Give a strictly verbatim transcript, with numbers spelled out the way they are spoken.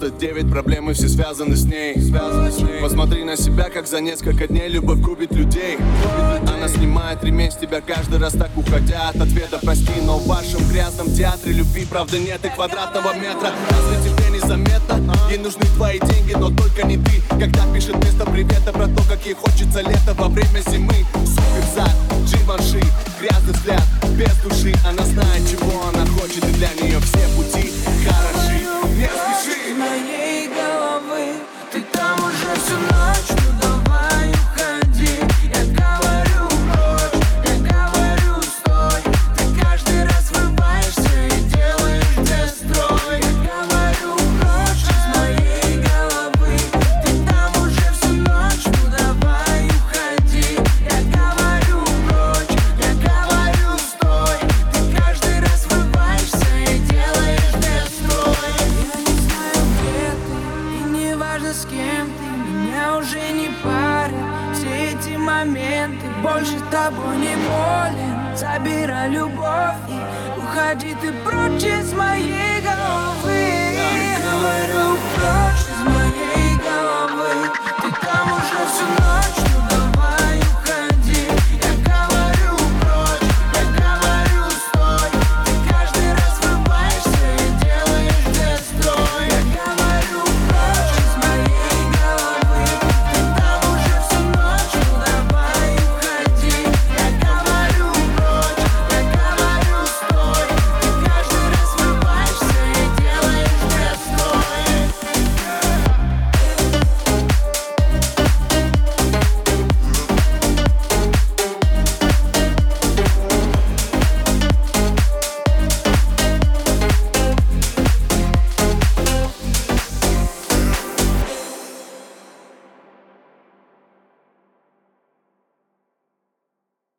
девяносто девять проблем, и все связаны с ней. Посмотри на себя, как за несколько дней любовь губит людей. Она снимает ремень с тебя каждый раз, так уходя от ответа. Прости, но в вашем грязном театре любви правда нет и квадратного метра. Разве тебе незаметно? Ей нужны твои деньги, но только не ты. Когда пишет вместо привета про то, как ей хочется лето во время зимы. Суперзад, Givenchy, грязный взгляд, без души. Она знает, чего она хочет, и для нее все пути хороши. Не спеши. Из моей головы ты там уже всю ночь, ну давай уходи. Я говорю прочь, я говорю стой. Ты каждый раз врываешься и делаешь дестрой. Я говорю прочь из моей головы. Ты там уже всю ночь, ну давай уходи. Я говорю прочь, я говорю стой. Ты каждый раз врываешься и делаешь дестрой. Я не знаю, где ты, и не важно, с кем ты. Меня уже не парят все эти моменты. Больше тобой не болен. Забирай любовь и уходи ты прочь из моей головы. Я говорю прочь.